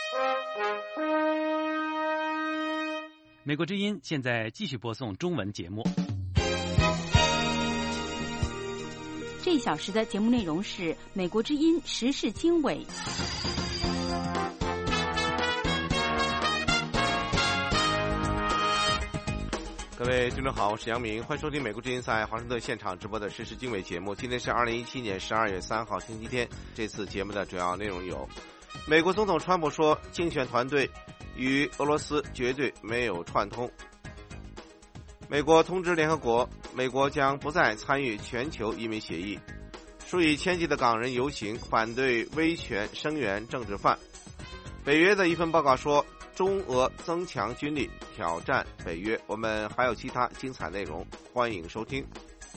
美国之音现在继续播送中文节目。 这一小时的节目内容是美国之音时事经纬。 各位听众好，我是杨明，欢迎收听美国之音在华盛顿现场直播的时事经纬节目。今天是2017年12月3号星期天。这次节目的主要内容有：美国总统川普说竞选团队与俄罗斯绝对没有串通；美国通知联合国，美国将不再参与全球移民协议；数以千计的港人游行反对威权声援政治犯；北约的一份报告说中俄增强军力挑战北约。我们还有其他精彩内容，欢迎收听。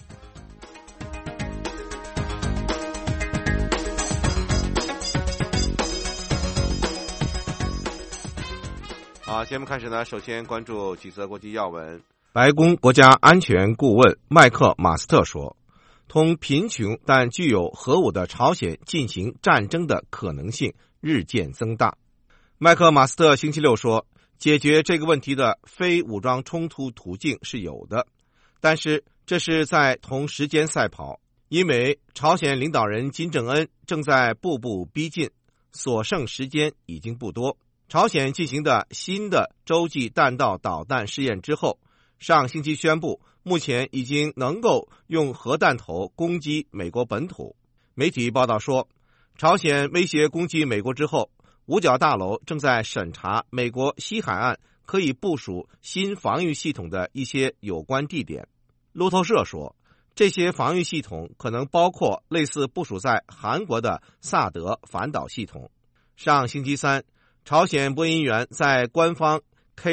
好，节目开始呢，首先关注几则国际要闻。白宫国家安全顾问麦克马斯特说，同贫穷但具有核武的朝鲜进行战争的可能性日渐增大。麦克马斯特星期六说，解决这个问题的非武装冲突途径是有的，但是这是在同时间赛跑，因为朝鲜领导人金正恩正在步步逼近，所剩时间已经不多。朝鲜进行的新的洲际弹道导弹试验之后，上星期宣布目前已经能够用核弹头攻击美国本土。媒体报道说，朝鲜威胁攻击美国之后，五角大楼正在审查美国西海岸可以部署新防御系统的一些有关地点。路透社说，这些防御系统可能包括类似部署在韩国的萨德反导系统。上星期三，朝鲜播音员在官方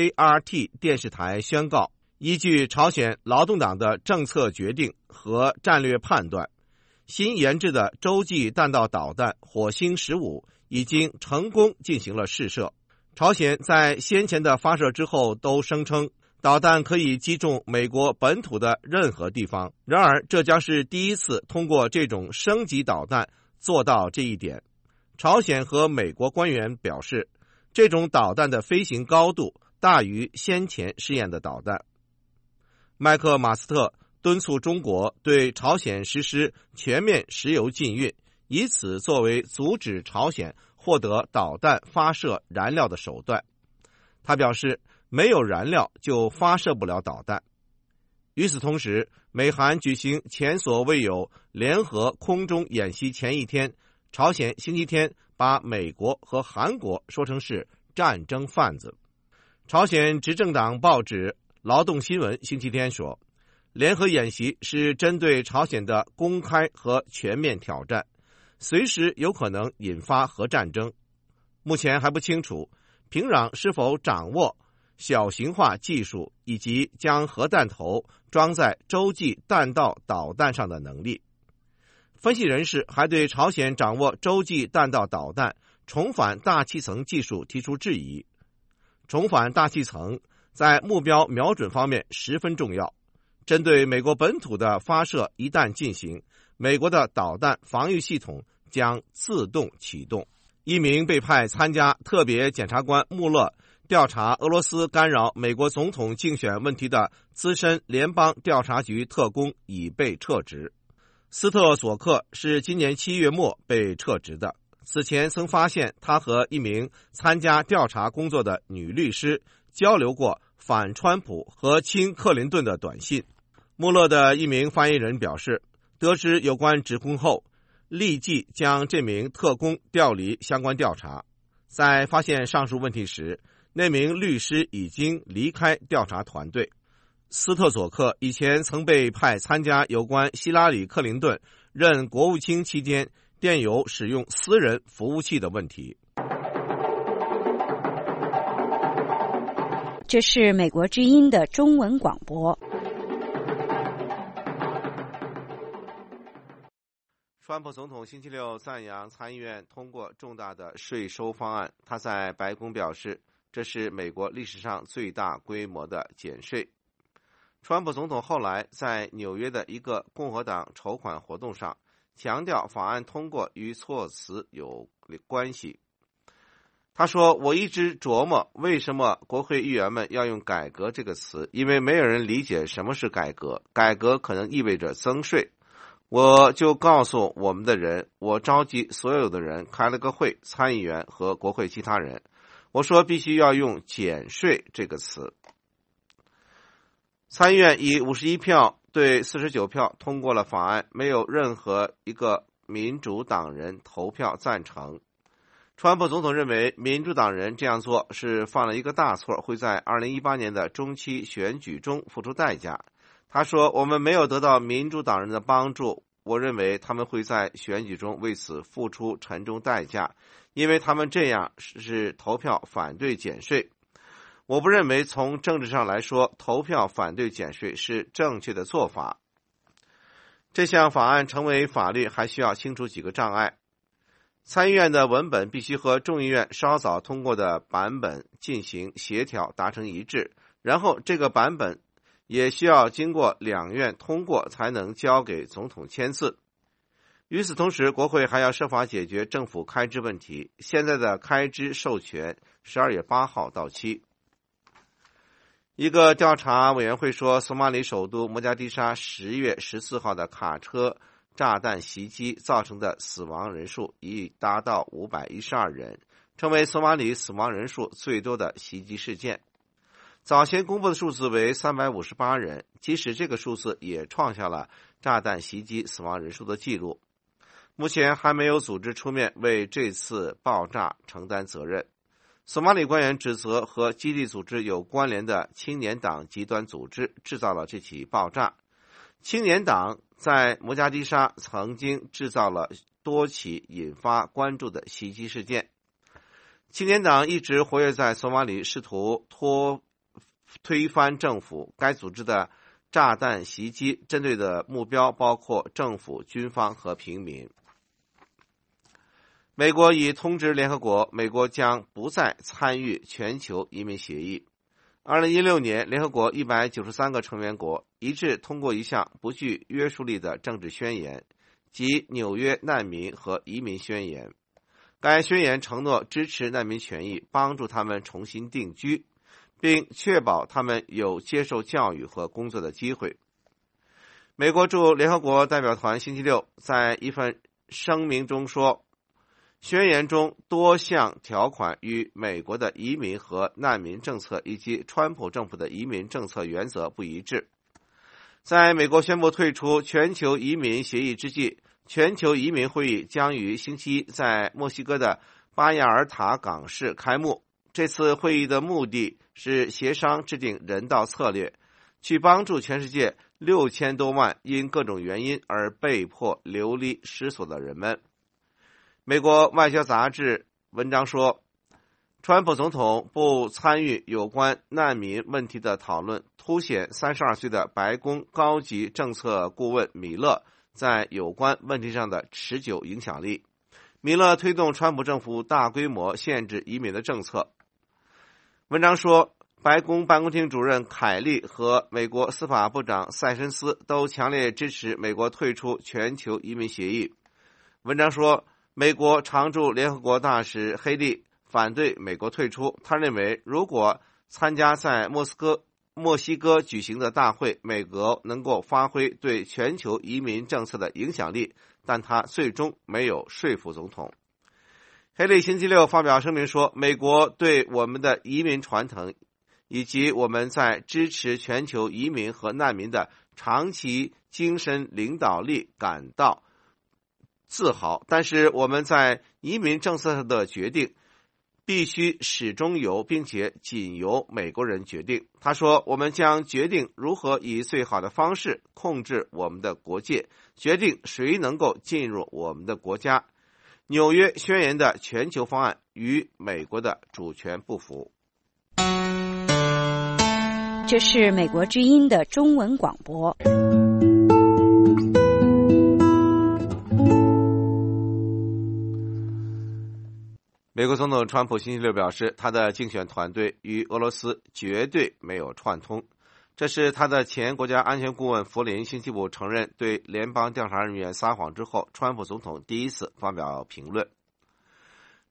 KRT 电视台宣告，依据朝鲜劳动党的政策决定和战略判断，新研制的洲际弹道导弹火星15已经成功进行了试射。朝鲜在先前的发射之后都声称导弹可以击中美国本土的任何地方，然而这将是第一次通过这种升级导弹做到这一点。朝鲜和美国官员表示，这种导弹的飞行高度大于先前试验的导弹。麦克马斯特敦促中国对朝鲜实施全面石油禁运，以此作为阻止朝鲜获得导弹发射燃料的手段。他表示，没有燃料就发射不了导弹。与此同时，美韩举行前所未有联合空中演习前一天，朝鲜星期天把美国和韩国说成是战争贩子。朝鲜执政党报纸劳动新闻星期天说，联合演习是针对朝鲜的公开和全面挑战，随时有可能引发核战争。目前还不清楚平壤是否掌握小型化技术以及将核弹头装在洲际弹道导弹上的能力。分析人士还对朝鲜掌握洲际弹道导弹重返大气层技术提出质疑。重返大气层在目标瞄准方面十分重要，针对美国本土的发射一旦进行，美国的导弹防御系统将自动启动。一名被派参加特别检察官穆勒调查俄罗斯干扰美国总统竞选问题的资深联邦调查局特工已被撤职。斯特索克是今年7月末被撤职的，此前曾发现他和一名参加调查工作的女律师交流过反川普和亲克林顿的短信。穆勒的一名发言人表示，得知有关指控后，立即将这名特工调离相关调查。在发现上述问题时，那名律师已经离开调查团队。斯特索克以前曾被派参加有关希拉里·克林顿任国务卿期间电邮使用私人服务器的问题。 这是美国之音的中文广播。 川普总统星期六赞扬参议院通过重大的税收方案，他在白宫表示，这是美国历史上最大规模的减税。川普总统后来在纽约的一个共和党筹款活动上强调法案通过与措辞有关系。 他说，我一直琢磨为什么国会议员们要用改革这个词，因为没有人理解什么是改革，改革可能意味着增税。我就告诉我们的人，我召集所有的人开了个会，参议员和国会其他人，我说必须要用减税这个词。参议院以51票对49票通过了法案，没有任何一个民主党人投票赞成。川普总统认为民主党人这样做是犯了一个大错，会在2018年的中期选举中付出代价。他说，我们没有得到民主党人的帮助，我认为他们会在选举中为此付出沉重代价，因为他们这样是投票反对减税。我不认为从政治上来说，投票反对减税是正确的做法。这项法案成为法律还需要清除几个障碍。参议院的文本必须和众议院稍早通过的版本进行协调，达成一致，然后这个版本也需要经过两院通过才能交给总统签字。与此同时，国会还要设法解决政府开支问题。现在的开支授权12月8号到期。一个调查委员会说，索马里首都摩加迪沙10月14号的卡车炸弹袭击造成的死亡人数已达到512人，成为索马里死亡人数最多的袭击事件。早前公布的数字为358人，即使这个数字也创下了炸弹袭击死亡人数的记录。目前还没有组织出面为这次爆炸承担责任。索马里官员指责和基地组织有关联的青年党极端组织制造了这起爆炸。青年党在摩加迪沙曾经制造了多起引发关注的袭击事件。青年党一直活跃在索马里，试图推翻政府。该组织的炸弹袭击针对的目标包括政府、军方和平民。美国已通知联合国，美国将不再参与全球移民协议。2016年，联合国193个成员国一致通过一项不具约束力的政治宣言，即纽约难民和移民宣言。该宣言承诺支持难民权益，帮助他们重新定居，并确保他们有接受教育和工作的机会。美国驻联合国代表团星期六在一份声明中说，宣言中多项条款与美国的移民和难民政策以及川普政府的移民政策原则不一致。在美国宣布退出全球移民协议之际，全球移民会议将于星期一在墨西哥的巴亚尔塔港市开幕。这次会议的目的是协商制定人道策略，去帮助全世界6000多万因各种原因而被迫流离失所的人们。美国外交杂志文章说，川普总统不参与有关难民问题的讨论，凸显32岁的白宫高级政策顾问米勒在有关问题上的持久影响力。米勒推动川普政府大规模限制移民的政策。文章说，白宫办公厅主任凯利和美国司法部长塞申斯都强烈支持美国退出全球移民协议。文章说，美国常驻联合国大使黑利反对美国退出。他认为，如果参加在墨西哥举行的大会，美国能够发挥对全球移民政策的影响力，但他最终没有说服总统。黑利星期六发表声明说，美国对我们的移民传统以及我们在支持全球移民和难民的长期精神领导力感到自豪，但是我们在移民政策上的决定必须始终由并且仅由美国人决定。他说，我们将决定如何以最好的方式控制我们的国界，决定谁能够进入我们的国家。纽约宣言的全球方案与美国的主权不符。 这是美国之音的中文广播。 美国总统川普星期六表示，他的竞选团队与俄罗斯绝对没有串通。这是他的前国家安全顾问弗林星期五承认对联邦调查人员撒谎之后，川普总统第一次发表评论。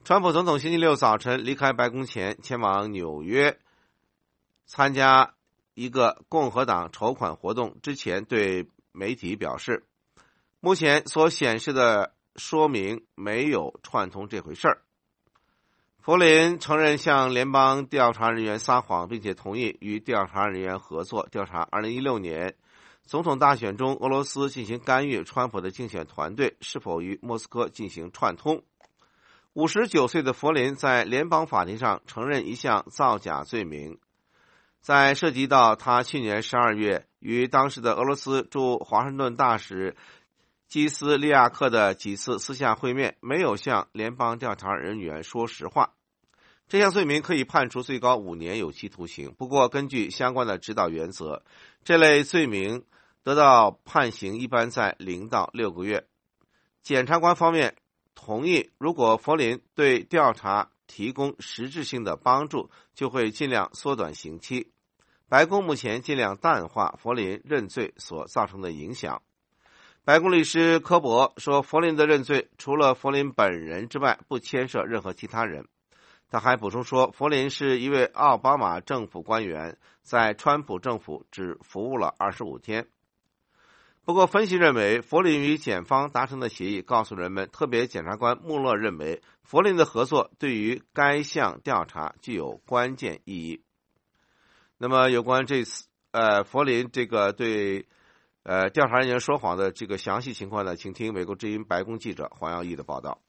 川普总统星期六早晨离开白宫前，前往纽约参加一个共和党筹款活动之前，对媒体表示，目前所显示的说明没有串通这回事儿。弗林承认向联邦调查人员撒谎，并且同意与调查人员合作调查2016年总统大选中俄罗斯进行干预川普的竞选团队是否与莫斯科进行串通。59岁的弗林在联邦法庭上承认一项造假罪名，在涉及到他去年12月与当时的俄罗斯驻华盛顿大使基斯利亚克的几次私下会面，没有向联邦调查人员说实话。这项罪名可以判处最高5年有期徒刑，不过根据相关的指导原则，这类罪名得到判刑一般在0到6个月。检察官方面同意，如果弗林对调查提供实质性的帮助，就会尽量缩短刑期。白宫目前尽量淡化弗林认罪所造成的影响。白宫律师科伯说，弗林的认罪除了弗林本人之外，不牵涉任何其他人。他还补充说，弗林是一位奥巴马政府官员，在川普政府只服务了25天。不过分析认为，弗林与检方达成的协议告诉人们，特别检察官穆勒认为弗林的合作对于该项调查具有关键意义。那么有关这次弗林这个对调查人员说谎的这个详细情况呢，请听美国之音白宫记者黄耀义的报道。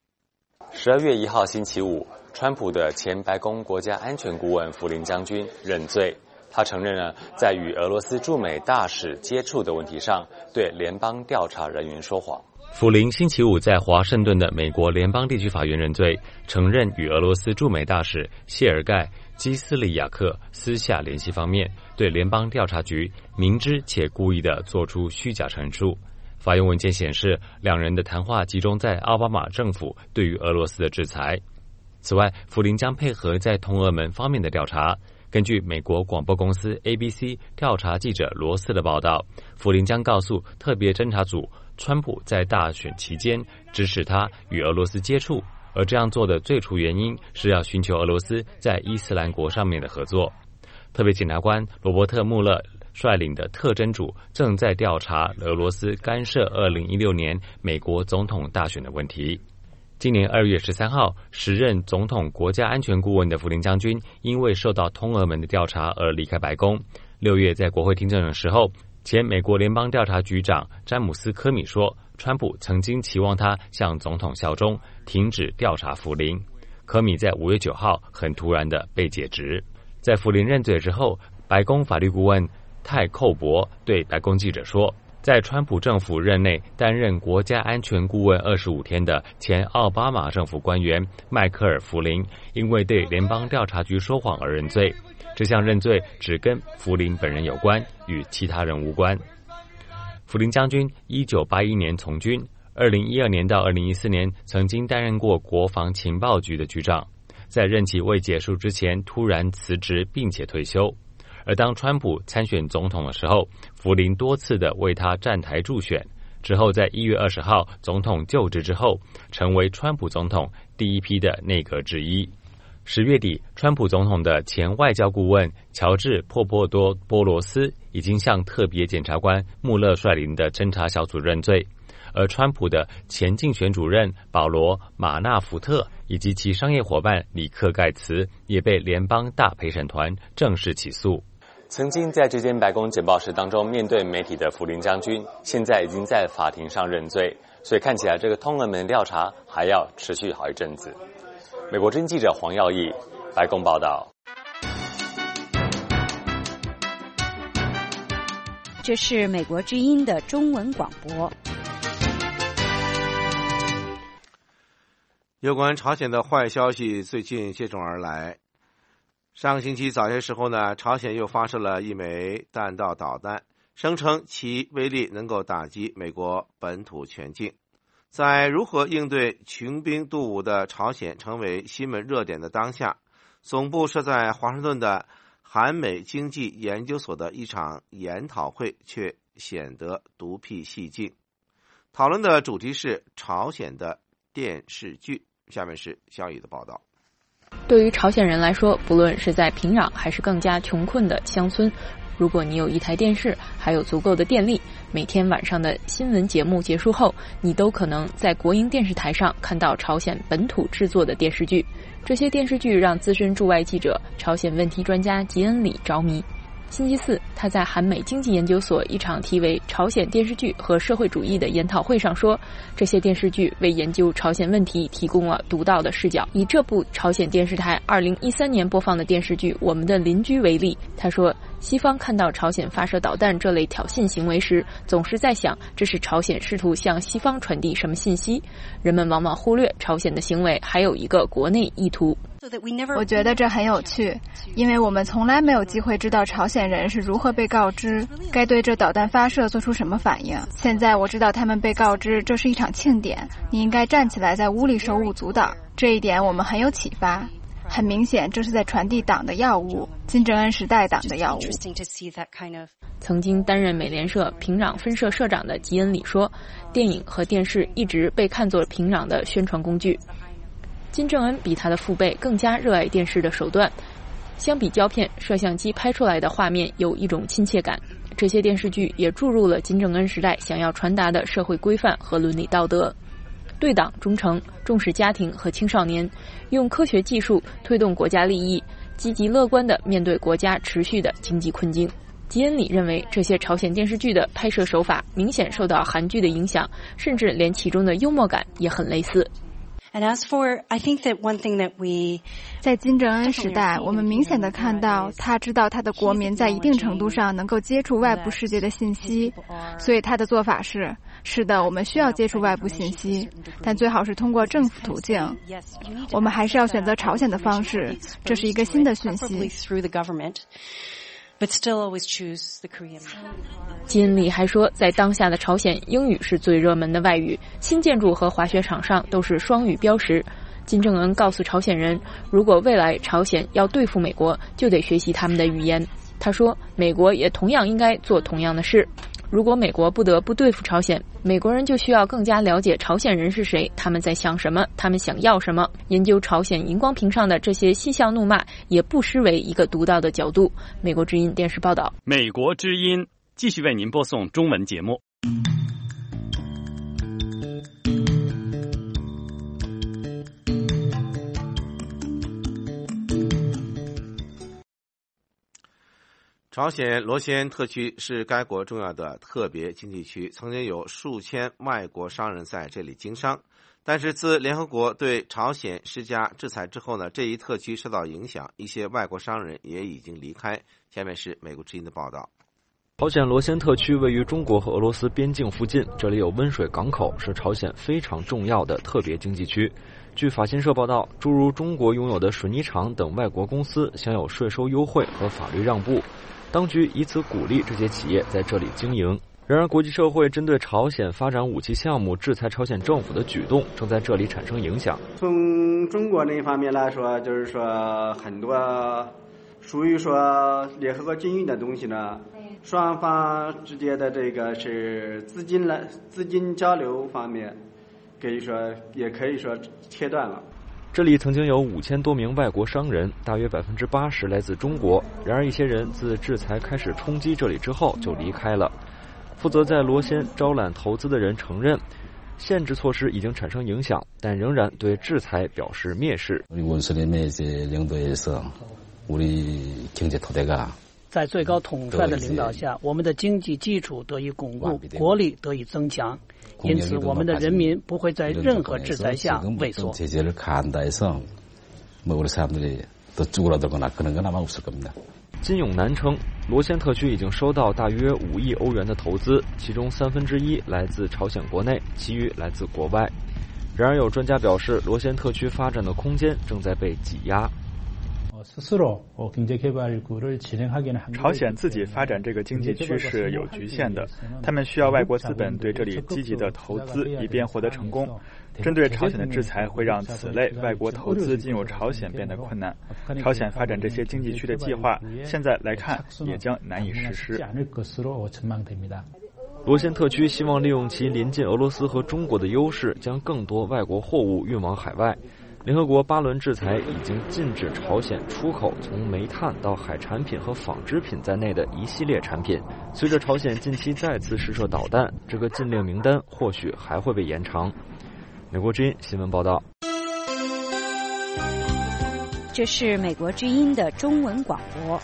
12月1号星期五，川普的前白宫国家安全顾问弗林将军认罪。他承认了在与俄罗斯驻美大使接触的问题上对联邦调查人员说谎。弗林星期五在华盛顿的美国联邦地区法院认罪，承认与俄罗斯驻美大使谢尔盖·基斯利亚克私下联系方面，对联邦调查局明知且故意地做出虚假陈述。法院文件显示，两人的谈话集中在奥巴马政府对于俄罗斯的制裁。此外，弗林将配合在通俄门方面的调查。根据美国广播公司 ABC 调查记者罗斯的报道，弗林将告诉特别侦查组，川普在大选期间指使他与俄罗斯接触，而这样做的最初原因是要寻求俄罗斯在伊斯兰国上面的合作。特别检察官罗伯特·穆勒率领的特侦组正在调查俄罗斯干涉2016年美国总统大选的问题。今年2月13号，时任总统国家安全顾问的弗林将军因为受到通俄门的调查而离开白宫。6月在国会听证的时候，前美国联邦调查局长詹姆斯·科米说，川普曾经期望他向总统效忠，停止调查弗林。科米在5月9号很突然的被解职。在弗林认罪之后，白宫法律顾问泰寇伯对白宫记者说，在川普政府任内担任国家安全顾问25天的前奥巴马政府官员迈克尔·弗林，因为对联邦调查局说谎而认罪。这项认罪只跟弗林本人有关，与其他人无关。弗林将军1981年从军，2012年到2014年曾经担任过国防情报局的局长，在任期未结束之前突然辞职并且退休。而当川普参选总统的时候，弗林多次的为他站台助选，之后在1月20号总统就职之后，成为川普总统第一批的内阁之一。10月底，川普总统的前外交顾问乔治·珀波多波罗斯已经向特别检察官穆勒率领的侦查小组认罪，而川普的前竞选主任保罗·马纳福特以及其商业伙伴里克·盖茨也被联邦大陪审团正式起诉。曾经在这间白宫简报室当中面对媒体的弗林将军，现在已经在法庭上认罪，所以看起来这个通俄门调查还要持续好一阵子。美国之音记者黄耀义，白宫报道。 这是美国之音的中文广播。 有关朝鲜的坏消息最近接踵而来。上个星期早些时候呢，朝鲜又发射了一枚弹道导弹，声称其威力能够打击美国本土全境。在如何应对穷兵黩武的朝鲜成为新闻热点的当下，总部设在华盛顿的韩美经济研究所的一场研讨会却显得独辟蹊径。讨论的主题是朝鲜的电视剧。 下面是肖宇的报道。 对于朝鲜人来说，不论是在平壤还是更加穷困的乡村，如果你有一台电视，还有足够的电力，每天晚上的新闻节目结束后，你都可能在国营电视台上看到朝鲜本土制作的电视剧。这些电视剧让资深驻外记者、朝鲜问题专家吉恩里着迷。星期四，他在韩美经济研究所一场题为《朝鲜电视剧和社会主义》的研讨会上说，这些电视剧为研究朝鲜问题提供了独到的视角。以这部朝鲜电视台2013年播放的电视剧《我们的邻居》为例，他说，西方看到朝鲜发射导弹这类挑衅行为时，总是在想这是朝鲜试图向西方传递什么信息。人们往往忽略朝鲜的行为还有一个国内意图。 我觉得这很有趣，因为我们从来没有机会知道朝鲜人是如何被告知该对这导弹发射做出什么反应。现在我知道他们被告知这是一场庆典，你应该站起来在屋里手舞足蹈，这一点我们很有启发。很明显，这是在传递党的药物，金正恩时代党的药物。 曾经担任美联社平壤分社社长的吉恩里说，电影和电视一直被看作平壤的宣传工具。金正恩比他的父辈更加热爱电视的手段，相比胶片，摄像机拍出来的画面有一种亲切感。这些电视剧也注入了金正恩时代想要传达的社会规范和伦理道德。对党忠诚，重视家庭和青少年，用科学技术推动国家利益，积极乐观地面对国家持续的经济困境。吉恩里认为，这些朝鲜电视剧的拍摄手法明显受到韩剧的影响，甚至连其中的幽默感也很类似。 在金正恩时代，我们明显地看到他知道他的国民在一定程度上能够接触外部世界的信息，所以他的做法是的，我们需要接触外部信息，但最好是通过政府途径。我们还是要选择朝鲜的方式，这是一个新的讯息。 吉恩里还说，在当下的朝鲜，英语是最热门的外语，新建筑和滑雪场上都是双语标识。金正恩告诉朝鲜人，如果未来朝鲜要对付美国，就得学习他们的语言。他说，美国也同样应该做同样的事。如果美国不得不对付朝鲜，美国人就需要更加了解朝鲜人是谁，他们在想什么，他们想要什么。研究朝鲜荧光屏上的这些嬉笑怒骂，也不失为一个独到的角度。美国之音电视报道。 美国之音继续为您播送中文节目。 朝鲜罗先特区是该国重要的特别经济区，曾经有数千外国商人在这里经商。但是自联合国对朝鲜施加制裁之后呢，这一特区受到影响，一些外国商人也已经离开。下面是美国之音的报道。 朝鲜罗先特区位于中国和俄罗斯边境附近，这里有温水港口，是朝鲜非常重要的特别经济区。据法新社报道，诸如中国拥有的水泥厂等外国公司享有税收优惠和法律让步，当局以此鼓励这些企业在这里经营。然而，国际社会针对朝鲜发展武器项目制裁朝鲜政府的举动正在这里产生影响。 从中国那方面来说，就是说很多属于说联合国禁运的东西呢，双方之间的这个是资金交流方面，也可以说切断了。 这里曾经有5000多名外国商人，大约80%来自中国。然而，一些人自制裁开始冲击这里之后就离开了。负责在罗先招揽投资的人承认，限制措施已经产生影响，但仍然对制裁表示蔑视。 在最高统帅的领导下，我们的经济基础得以巩固，国力得以增强，因此我们的人民不会在任何制裁下畏缩。 金永南称，罗先特区已经收到大约5亿欧元的投资，其中1/3来自朝鲜国内，其余来自国外。然而，有专家表示，罗先特区发展的空间正在被挤压。 朝鲜自己发展这个经济区是有局限的，他们需要外国资本对这里积极的投资，以便获得成功。针对朝鲜的制裁会让此类外国投资进入朝鲜变得困难，朝鲜发展这些经济区的计划现在来看也将难以实施。 罗先特区希望利用其临近俄罗斯和中国的优势，将更多外国货物运往海外。 联合国8轮制裁已经禁止朝鲜出口从煤炭到海产品和纺织品在内的一系列产品。随着朝鲜近期再次试射导弹，这个禁令名单或许还会被延长。美国之音新闻报道。 这是美国之音的中文广播。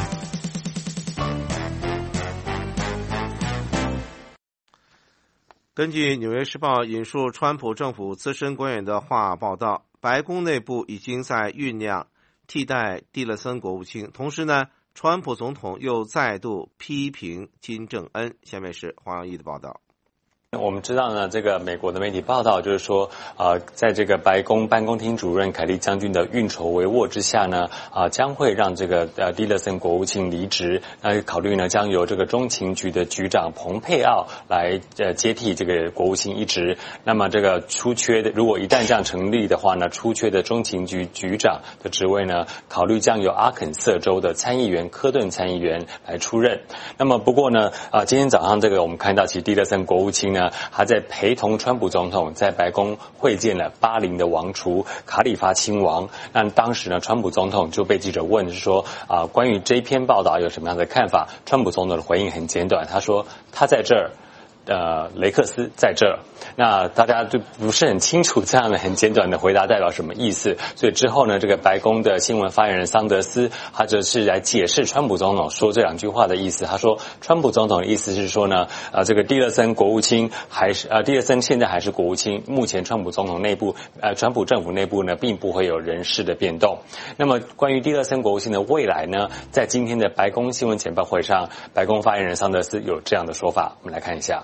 根据《纽约时报》引述川普政府资深官员的话报道，白宫内部已经在酝酿替代蒂勒森国务卿。同时呢，川普总统又再度批评金正恩。下面是黄耀义的报道。 我们知道呢，这个美国的媒体报道就是说，在这个白宫办公厅主任凯利将军的运筹帷幄之下呢，将会让这个蒂勒森国务卿离职。考虑呢，将由这个中情局的局长蓬佩奥来接替这个国务卿一职。那么这个出缺的，如果一旦这样成立的话呢，出缺的中情局局长的职位呢，考虑将由阿肯色州的参议员科顿参议员来出任。那么不过呢，今天早上这个我们看到，其实蒂勒森国务卿呢，他在陪同川普总统在白宫会见了巴林的王储卡里发亲王。那当时呢，川普总统就被记者问是说关于这篇报道有什么样的看法？川普总统的回应很简短，他说他在这儿。雷克斯在这儿，那大家就不是很清楚这样的很简短的回答代表什么意思。所以之后呢，这个白宫的新闻发言人桑德斯，他就是来解释川普总统说这两句话的意思。他说，川普总统的意思是说呢，这个蒂勒森国务卿还是蒂勒森现在还是国务卿，目前川普总统内部川普政府内部呢，并不会有人事的变动。那么关于蒂勒森国务卿的未来呢，在今天的白宫新闻简报会上，白宫发言人桑德斯有这样的说法，我们来看一下。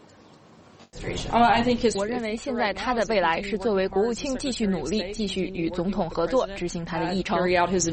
我认为现在他的未来是作为国务卿继续努力，继续与总统合作，执行他的议程。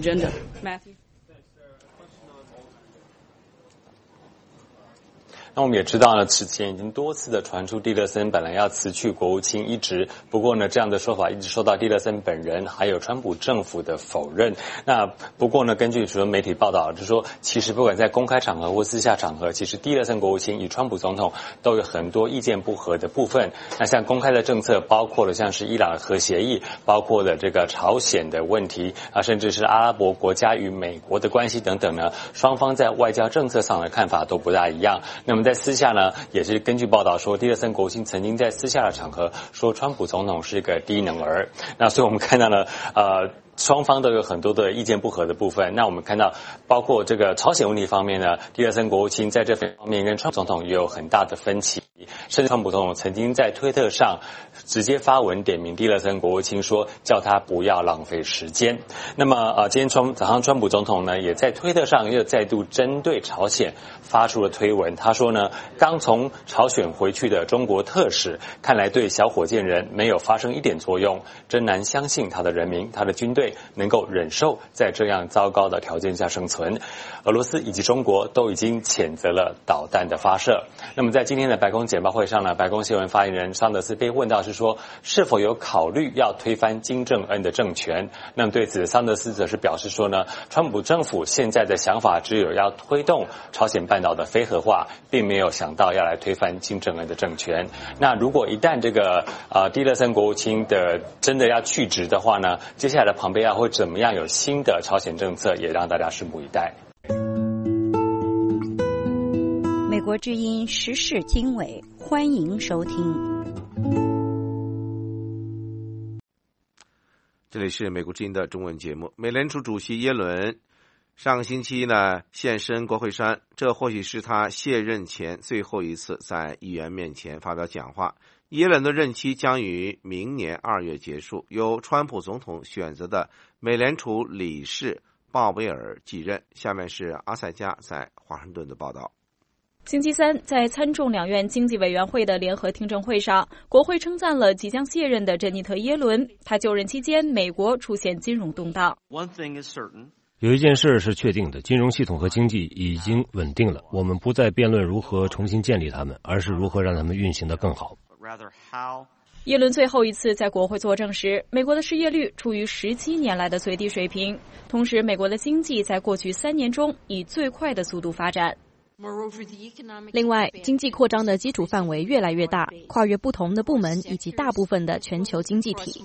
那我们也知道呢，此前已经多次的传出蒂勒森本来要辞去国务卿一职，不过呢，这样的说法一直受到蒂勒森本人还有川普政府的否认。那不过呢，根据主流媒体报道，就是说，其实不管在公开场合或私下场合，其实蒂勒森国务卿与川普总统都有很多意见不合的部分。那像公开的政策，包括了像是伊朗核协议，包括了这个朝鲜的问题甚至是阿拉伯国家与美国的关系等等呢，双方在外交政策上的看法都不大一样。那么在私下呢，也是根据报道说，蒂勒森国务卿曾经在私下的场合说，川普总统是一个低能儿。那所以我们看到了双方都有很多的意见不合的部分。那我们看到，包括这个朝鲜问题方面呢，蒂勒森国务卿在这方面跟川普总统也有很大的分歧，甚至川普总统曾经在推特上直接发文点名蒂勒森国务卿，说叫他不要浪费时间。那么今天早上川普总统呢，也在推特上又再度针对朝鲜发出了推文。他说呢，刚从朝鲜回去的中国特使，看来对小火箭人没有发生一点作用，真难相信他的人民，他的军队能够忍受在这样糟糕的条件下生存。俄罗斯以及中国都已经谴责了导弹的发射。那么在今天的白宫简报会上呢，白宫新闻发言人桑德斯被问到是说，是否有考虑要推翻金正恩的政权。那么对此，桑德斯则是表示说呢，川普政府现在的想法只有要推动朝鲜半岛的非核化，并没有想到要来推翻金正恩的政权。那如果一旦这个蒂勒森国务卿的真的要去职的话呢，接下来的蓬佩奥会怎么样有新的朝鲜政策，也让大家拭目以待。 美国之音时事经纬，欢迎收听。 这里是美国之音的中文节目。美联储主席耶伦上个星期呢现身国会山，这或许是他卸任前最后一次在议员面前发表讲话。耶伦的任期将于明年2月结束，由川普总统选择的美联储理事鲍威尔继任。下面是阿塞加在华盛顿的报道。 星期三，在参众两院经济委员会的联合听证会上，国会称赞了即将卸任的珍妮特·耶伦。他就任期间，美国出现金融动荡。 有一件事是确定的，金融系统和经济已经稳定了。我们不再辩论如何重新建立它们，而是如何让它们运行得更好。 耶伦最后一次在国会作证时，美国的失业率处于17年来的最低水平，同时美国的经济在过去3年中以最快的速度发展。 另外，经济扩张的基础范围越来越大，跨越不同的部门以及大部分的全球经济体。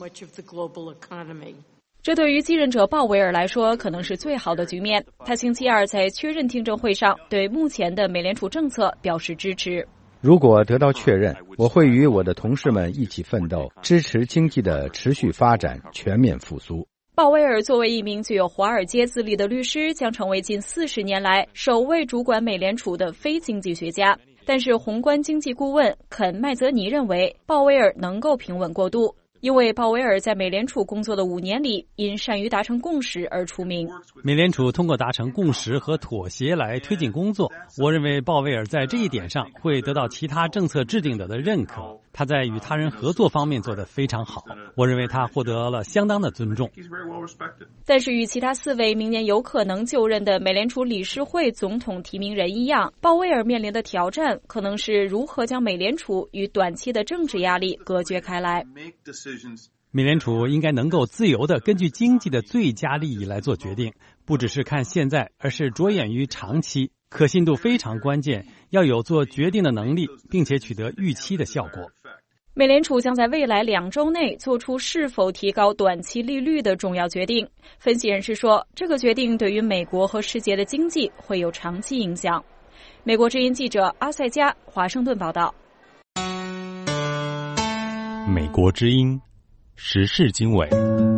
这对于继任者鲍威尔来说可能是最好的局面。他星期二在确认听证会上对目前的美联储政策表示支持。 如果得到确认，我会与我的同事们一起奋斗，支持经济的持续发展、全面复苏。 鲍威尔作为一名具有华尔街资历的律师，将成为近40年来首位主管美联储的非经济学家。但是宏观经济顾问肯·麦泽尼认为，鲍威尔能够平稳过渡。因为鲍威尔在美联储工作的5年里，因善于达成共识而出名。 美联储通过达成共识和妥协来推进工作，我认为鲍威尔在这一点上会得到其他政策制定者的认可。他在与他人合作方面做得非常好，我认为他获得了相当的尊重。 但是与其他4位明年有可能就任的美联储理事会总统提名人一样，鲍威尔面临的挑战可能是如何将美联储与短期的政治压力隔绝开来。 美联储应该能够自由地根据经济的最佳利益来做决定，不只是看现在，而是着眼于长期。可信度非常关键，要有做决定的能力，并且取得预期的效果。 美联储将在未来2周内做出是否提高短期利率的重要决定。分析人士说，这个决定对于美国和世界的经济会有长期影响。美国之音记者阿塞加，华盛顿报道。 美国之音时事经纬。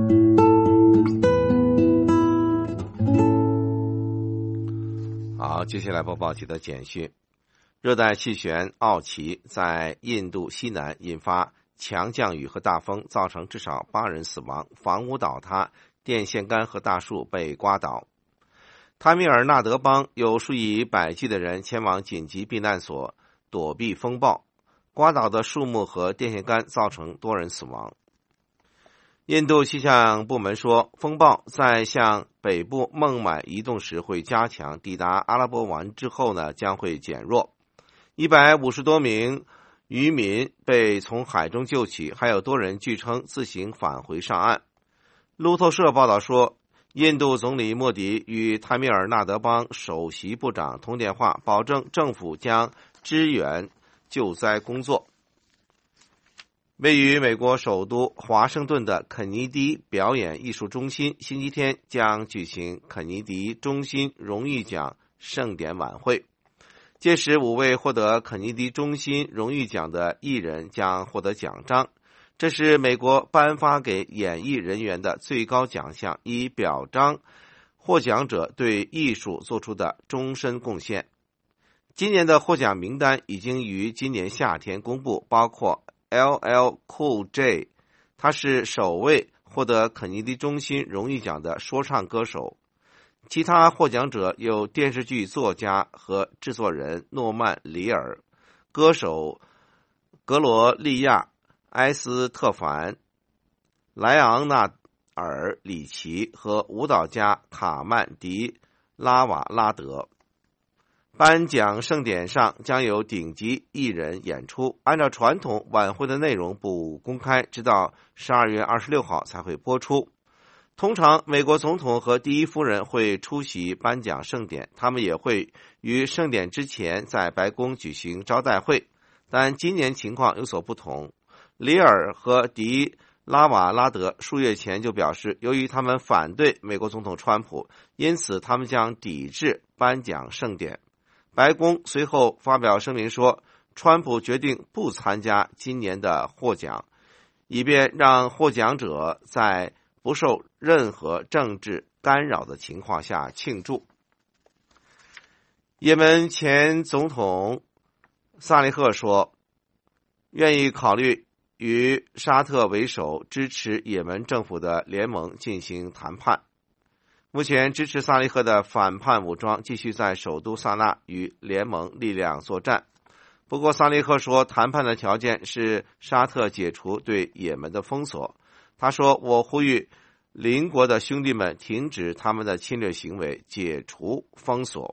好，接下来播报几则简讯。热带气旋奥奇在印度西南引发强降雨和大风，造成至少8人死亡，房屋倒塌，电线杆和大树被刮倒。塔米尔纳德邦有数以百计的人前往紧急避难所躲避风暴，刮倒的树木和电线杆造成多人死亡。印度气象部门说，风暴在向北部孟买移动时会加强，抵达阿拉伯湾之后呢，将会减弱。150多名渔民被从海中救起，还有多人据称自行返回上岸。路透社报道说，印度总理莫迪与塔米尔纳德邦首席部长通电话，保证政府将支援救灾工作。位于美国首都华盛顿的肯尼迪表演艺术中心星期天将举行肯尼迪中心荣誉奖盛典晚会，届时5位获得肯尼迪中心荣誉奖的艺人将获得奖章，这是美国颁发给演艺人员的最高奖项，以表彰获奖者对艺术做出的终身贡献。今年的获奖名单已经于今年夏天公布，包括LL Cool J， 他是首位获得肯尼迪中心荣誉奖的说唱歌手。其他获奖者有电视剧作家和制作人诺曼·里尔、歌手格罗利亚·埃斯特凡、莱昂纳尔·里奇和舞蹈家卡曼迪·拉瓦拉德。颁奖盛典上将有顶级艺人演出，按照传统，晚会的内容不公开，直到12月26号才会播出。通常，美国总统和第一夫人会出席颁奖盛典，他们也会于盛典之前在白宫举行招待会，但今年情况有所不同。里尔和迪拉瓦拉德数月前就表示，由于他们反对美国总统川普，因此他们将抵制颁奖盛典。白宫随后发表声明说，川普决定不参加今年的获奖，以便让获奖者在不受任何政治干扰的情况下庆祝。也门前总统萨利赫说，愿意考虑与沙特为首支持也门政府的联盟进行谈判。目前支持萨利赫的反叛武装继续在首都萨那与联盟力量作战。不过萨利赫说，谈判的条件是沙特解除对也门的封锁。他说，我呼吁邻国的兄弟们停止他们的侵略行为，解除封锁。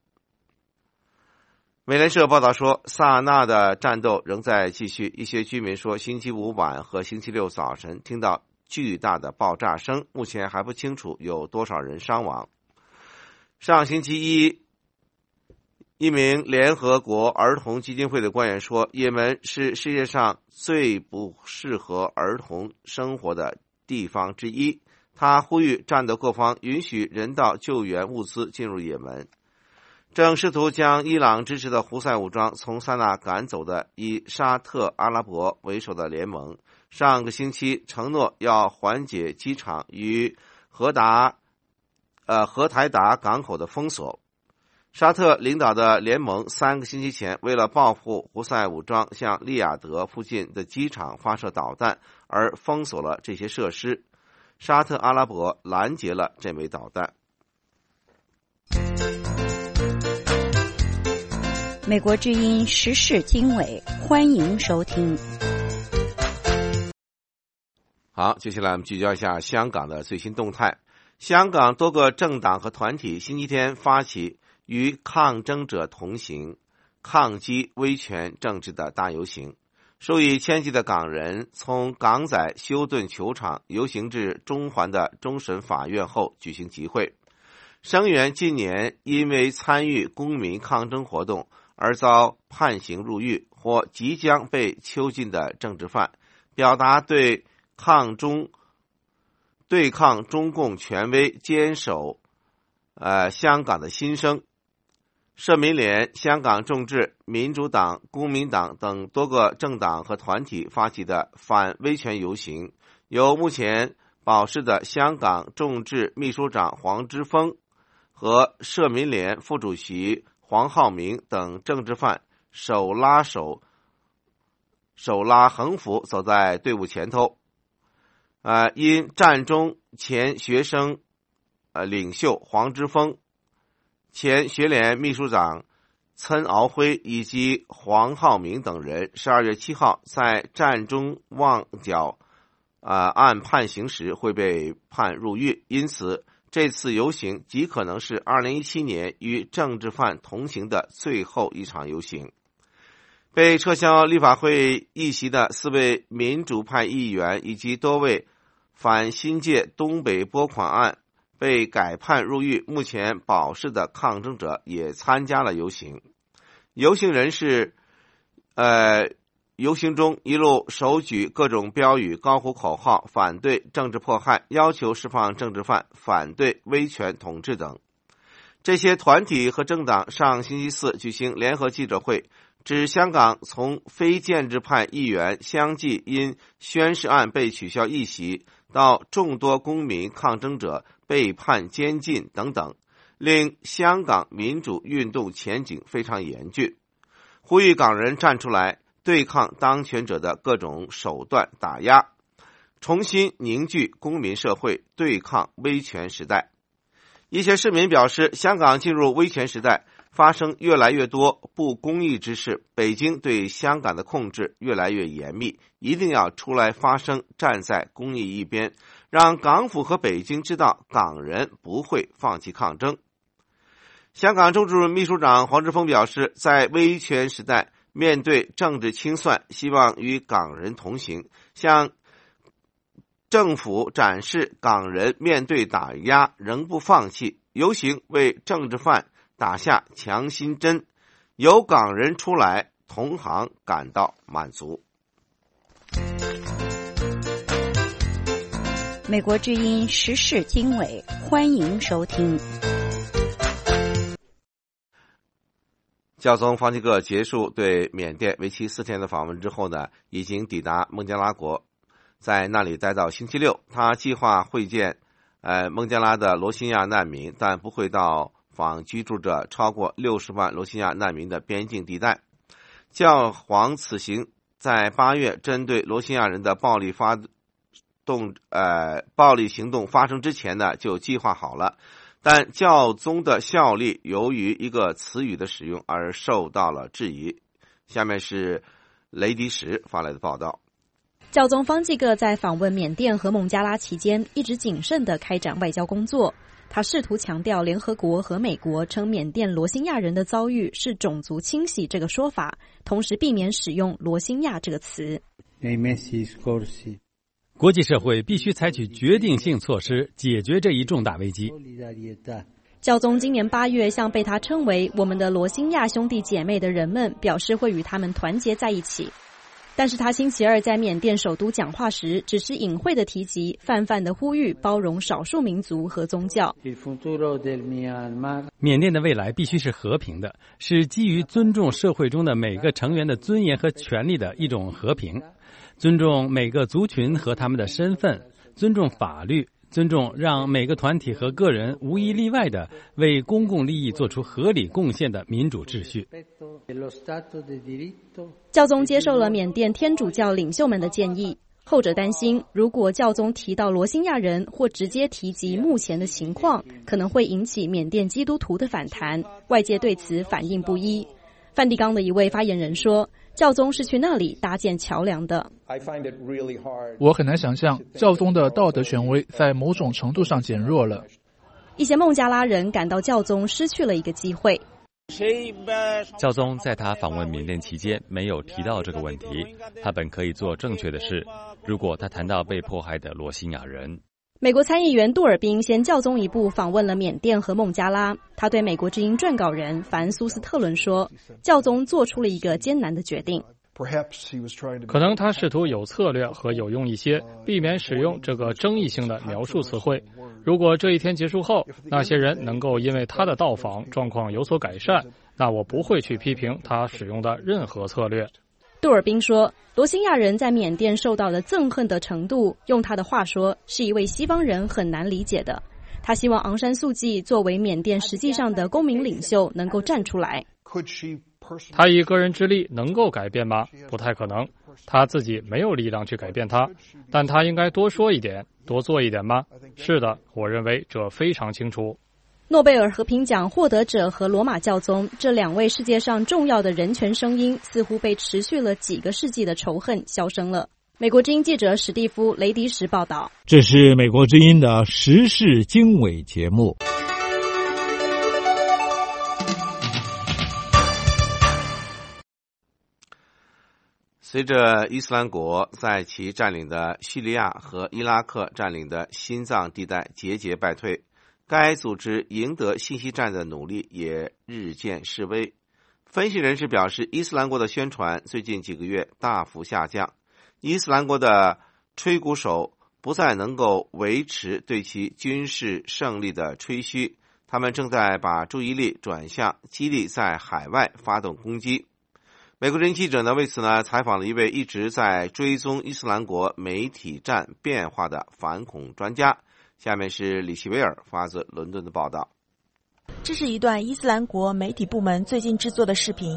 美联社报道说，萨那的战斗仍在继续，一些居民说星期五晚和星期六早晨听到巨大的爆炸声，目前还不清楚有多少人伤亡。上星期一， 一名联合国儿童基金会的官员说，也门是世界上最不适合儿童生活的地方之一。他呼吁战斗各方允许人道救援物资进入也门。正试图将伊朗支持的胡塞武装从萨那赶走的以沙特阿拉伯为首的联盟，上个星期承诺要缓解机场与荷台达港口的封锁。沙特领导的联盟3个星期前为了报复胡塞武装向利雅得附近的机场发射导弹而封锁了这些设施。沙特阿拉伯拦截了这枚导弹。 美国之音时事经纬，欢迎收听。 好，接下来我们聚焦一下香港的最新动态。香港多个政党和团体星期天发起与抗争者同行，抗击威权政治的大游行，数以千计的港人从港仔休顿球场游行至中环的终审法院后举行集会，声援近年因为参与公民抗争活动而遭判刑入狱或即将被囚禁的政治犯，表达对抗中共权威坚守香港的心声。社民连、香港众志、民主党、公民党等多个政党和团体发起的反威权游行，由目前保释的香港众志秘书长黄之锋和社民连副主席黄浩明等政治犯手拉横幅走在队伍前头。因战中前学生领袖黄之锋、前学联秘书长岑敖辉以及黄浩明等人12月7号在战中旺角案判刑时会被判入狱，因此这次游行极可能是2017年与政治犯同行的最后一场游行。被撤销立法会议席的4位民主派议员以及多位反新界东北拨款案被改判入狱，目前保释的抗争者也参加了游行。游行人士游行中一路手举各种标语，高呼口号，反对政治迫害，要求释放政治犯，反对威权统治等。这些团体和政党上星期四举行联合记者会，指香港从非建制派议员相继因宣誓案被取消议席，到众多公民抗争者被判监禁等等，令香港民主运动前景非常严峻，呼吁港人站出来对抗当权者的各种手段打压，重新凝聚公民社会，对抗威权时代。一些市民表示，香港进入威权时代，发生越来越多不公义之事，北京对香港的控制越来越严密，一定要出来发声，站在公义一边，让港府和北京知道港人不会放弃抗争。香港众志秘书长黄之锋表示，在威权时代，面对政治清算，希望与港人同行，向政府展示港人面对打压仍不放弃，游行为政治犯打下强心针，有港人出来，同行感到满足。 美国之音时事经纬，欢迎收听。 教宗方济各结束对缅甸为期4天的访问之后呢，已经抵达孟加拉国，在那里待到星期六。他计划会见孟加拉的罗兴亚难民，但不会到访居住着超过60万罗兴亚难民的边境地带。教皇此行在8月针对罗兴亚人的暴力行动发生之前呢，就计划好了，但教宗的效力由于一个词语的使用而受到了质疑。下面是雷迪什发来的报道。 教宗方济各在访问缅甸和孟加拉期间一直谨慎地开展外交工作，他试图强调联合国和美国称缅甸罗兴亚人的遭遇是种族清洗这个说法，同时避免使用罗兴亚这个词。 国际社会必须采取决定性措施解决这一重大危机。 教宗今年8月向被他称为我们的罗兴亚兄弟姐妹的人们表示会与他们团结在一起。但是他星期二在缅甸首都讲话时，只是隐晦的提及，泛泛的呼吁包容少数民族和宗教。 缅甸的未来必须是和平的，是基于尊重社会中的每个成员的尊严和权利的一种和平，尊重每个族群和他们的身份，尊重法律，尊重让每个团体和个人无一例外地为公共利益做出合理贡献的民主秩序。 教宗接受了缅甸天主教领袖们的建议，后者担心，如果教宗提到罗兴亚人或直接提及目前的情况，可能会引起缅甸基督徒的反弹，外界对此反应不一。梵蒂冈的一位发言人说，教宗是去那里搭建桥梁的。 我很难想象教宗的道德权威在某种程度上减弱了。 一些孟加拉人感到教宗失去了一个机会。 教宗在他访问缅甸期间没有提到这个问题，他本可以做正确的事。如果他谈到被迫害的罗兴亚人， 美国参议员杜尔宾先教宗一步访问了缅甸和孟加拉。他对美国之音撰稿人凡苏斯特伦说，教宗做出了一个艰难的决定。 可能他试图有策略和有用一些，避免使用这个争议性的描述词汇。如果这一天结束后，那些人能够因为他的到访状况有所改善，那我不会去批评他使用的任何策略。 杜尔宾说，罗兴亚人在缅甸受到的憎恨的程度，用他的话说，是一位西方人很难理解的。他希望昂山素季作为缅甸实际上的公民领袖能够站出来。 他以个人之力能够改变吗？不太可能，他自己没有力量去改变他，但他应该多说一点，多做一点吗？是的，我认为这非常清楚。 诺贝尔和平奖获得者和罗马教宗这2位世界上重要的人权声音，似乎被持续了几个世纪的仇恨消声了。美国之音记者史蒂夫·雷迪什报道。 这是美国之音的时事经纬节目。 随着伊斯兰国在其占领的叙利亚和伊拉克占领的心脏地带节节败退，该组织赢得信息战的努力也日渐式微。分析人士表示，伊斯兰国的宣传最近几个月大幅下降，伊斯兰国的吹鼓手不再能够维持对其军事胜利的吹嘘，他们正在把注意力转向激励在海外发动攻击。美国人记者为此采访了一位一直在追踪伊斯兰国媒体战变化的反恐专家。下面是李希威尔发自伦敦的报道。 这是一段伊斯兰国媒体部门最近制作的视频。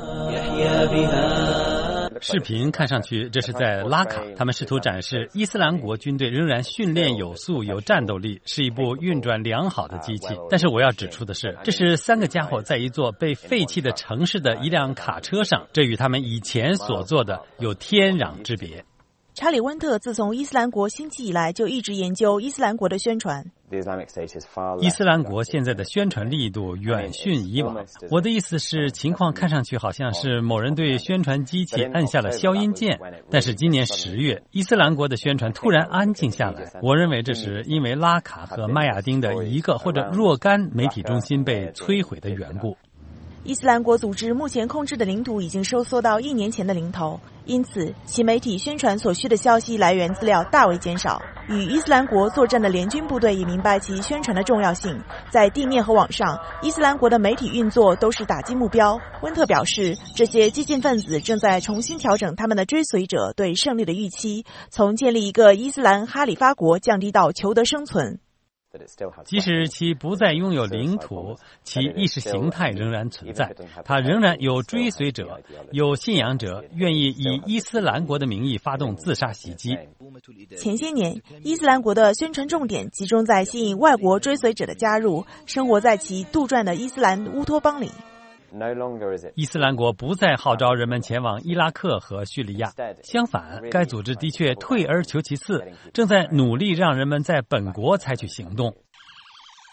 视频看上去这是在拉卡，他们试图展示伊斯兰国军队仍然训练有素、有战斗力，是一部运转良好的机器。但是我要指出的是，这是3个家伙在一座被废弃的城市的一辆卡车上，这与他们以前所做的有天壤之别。 查理·温特自从伊斯兰国兴起以来就一直研究伊斯兰国的宣传。 伊斯兰国现在的宣传力度远逊以往。我的意思是，情况看上去好像是某人对宣传机器按下了消音键，但是今年10月，伊斯兰国的宣传突然安静下来。我认为这是因为拉卡和麦亚丁的一个或者若干媒体中心被摧毁的缘故。 伊斯兰国组织目前控制的领土已经收缩到1年前的零头，因此其媒体宣传所需的消息来源资料大为减少。与伊斯兰国作战的联军部队也明白其宣传的重要性，在地面和网上，伊斯兰国的媒体运作都是打击目标。温特表示，这些激进分子正在重新调整他们的追随者对胜利的预期，从建立一个伊斯兰哈里发国降低到求得生存。 即使其不再拥有领土，其意识形态仍然存在，它仍然有追随者，有信仰者愿意以伊斯兰国的名义发动自杀袭击。 前些年，伊斯兰国的宣传重点集中在吸引外国追随者的加入，生活在其杜撰的伊斯兰乌托邦里。 伊斯兰国不再号召人们前往伊拉克和叙利亚，相反，该组织的确退而求其次，正在努力让人们在本国采取行动。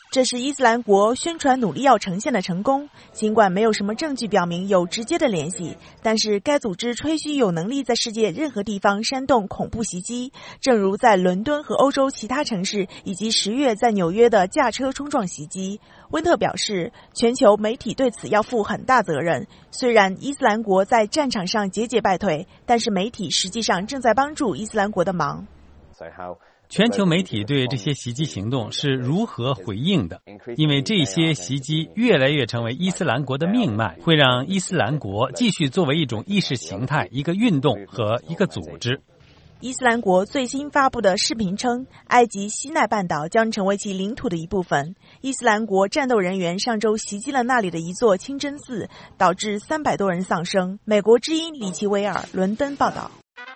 这是伊斯兰国宣传努力要呈现的成功。尽管没有什么证据表明有直接的联系，但是该组织吹嘘有能力在世界任何地方煽动恐怖袭击，正如在伦敦和欧洲其他城市，以及10月在纽约的驾车冲撞袭击。温特表示，全球媒体对此要负很大责任。虽然伊斯兰国在战场上节节败退，但是媒体实际上正在帮助伊斯兰国的忙。 全球媒体对这些袭击行动是如何回应的？因为这些袭击越来越成为伊斯兰国的命脉，会让伊斯兰国继续作为一种意识形态、一个运动和一个组织。 伊斯兰国最新发布的视频称，埃及西奈半岛将成为其领土的一部分。伊斯兰国战斗人员上周袭击了那里的一座清真寺，导致300多人丧生。美国之音李奇维尔伦敦报道。